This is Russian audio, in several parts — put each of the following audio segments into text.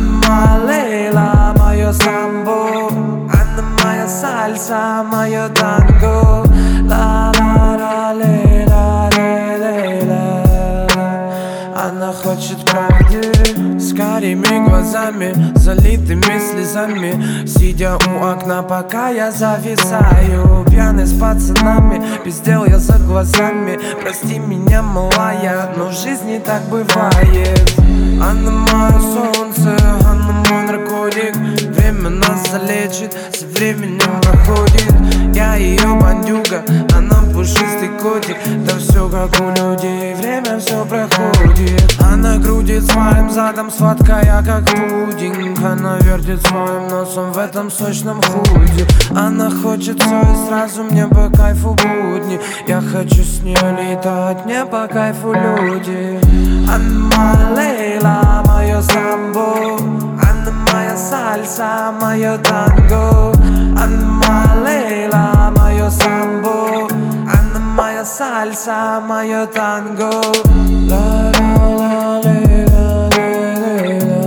Анна Лейла, мое самбо, Анна моя сальса, мое танго. Ла-ла-ла-лейла, лейла. Она хочет правды с карими глазами, залитыми слезами, сидя у окна, пока я зависаю. Пьяный с пацанами, без дел я за глазами. Прости меня, малая, но в жизни так бывает. Она мое солнце, она мой наркотик. Время нас залечит, со временем проходит. Я ее бандюга, она пушистый котик. Да все как у людей, время все проходит. Она крутит своим задом, сладкая как пудинг. Она вертит своим носом в этом сочном худе. Она хочет все и сразу, мне по кайфу будни. Я хочу с ней летать, мне по кайфу люди. Анна Лейла, мое самбо, Анна моя сальса, мое танго. Анна Лейла, мое самбо, Анна моя сальса, мое танго. Ла-ла-ла, лейла, лейла.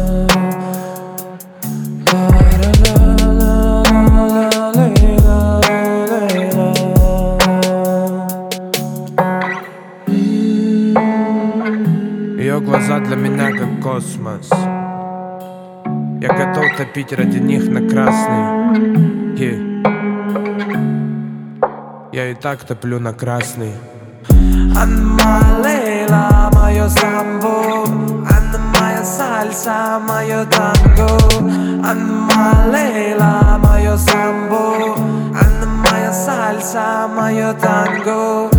Ла-ла-ла, лейла, лейла. Ее глаза для меня как космос. Я готов топить ради них на красный. Я и так топлю на красный. Анна Лейла, мое самбо, Анна моя сальса, мое танго. Анна Лейла, мое самбо, Анна моя сальса, мое танго.